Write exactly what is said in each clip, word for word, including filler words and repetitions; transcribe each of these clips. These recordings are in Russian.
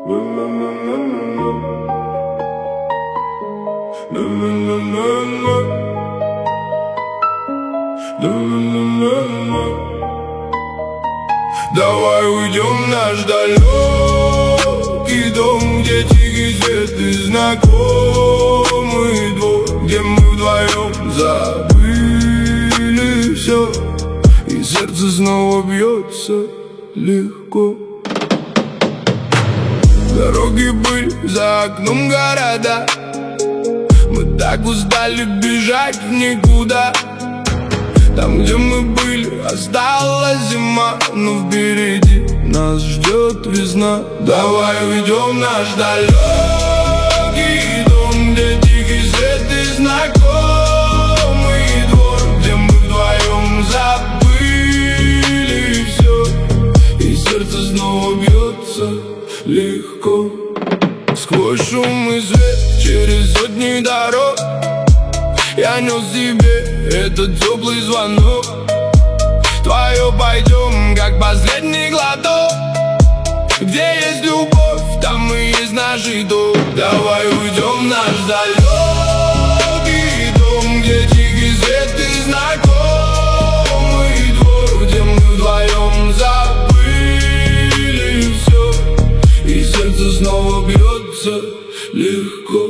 Давай уйдем в наш далекий дом, где тихий свет и знакомый двор, где мы вдвоем забыли все, и сердце снова бьется легко. Дороги были, за окном города, мы так устали бежать в никуда. Там, где мы были, осталась зима, но впереди нас ждет весна. Давай уйдем в наш далекий дом, где тихий свет и знакомый двор, где мы вдвоем забыли все, и сердце снова бьется легко. Сквозь шум и свет, через сотни дорог, я нес себе этот теплый звонок. Твое пойдем, как последний глоток. Где есть любовь, там и есть наш итог. Давай уйдем в наш далекий дом, где тихий свет и знакомый двор, где мы вдвоем забыли все, и сердце снова бьется легко.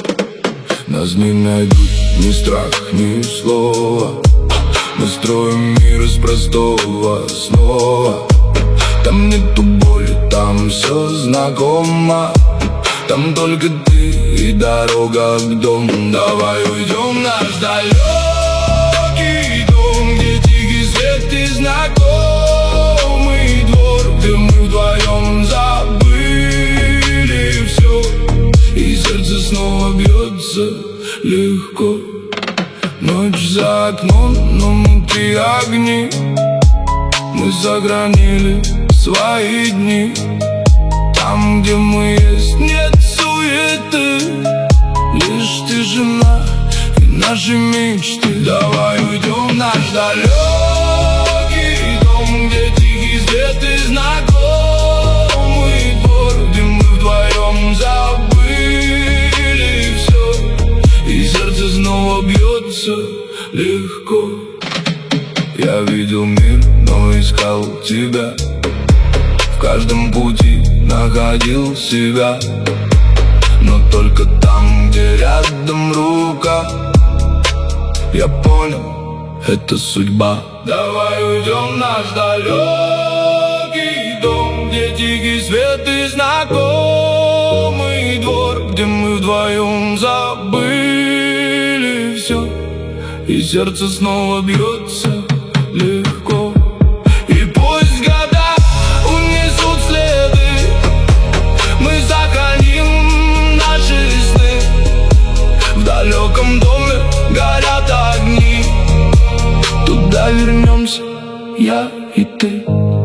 Нас не найдут ни страх, ни слова. Мы строим мир из простого снова. Там нету боли, там все знакомо. Там только ты и дорога к дому. Давай уйдем в наш далекий дом, где тихий свет и знакомый двор, где мы вдвоем забыли все, и сердце снова бьется легко. Ночь за окном, но внутри огни. Мы сохранили свои дни. Там, где мы есть, нет суеты, лишь тишина и наши мечты. Давай уйдем в наш далекий дом, где тихий свет и знакомый двор, где мы вдвоем забыли все, и сердце снова бьется легко. Я видел мир, но искал тебя. В каждом пути находил себя, но только там, где рядом рука. Я понял, это судьба. Давай уйдем в наш далекий дом, где тихий свет и знакомый двор, где мы вдвоем забыли все, и сердце снова бьется легко. И пусть года унесут следы, мы сохраним наши сны. В далеком доме горят огни, туда вернемся я и ты.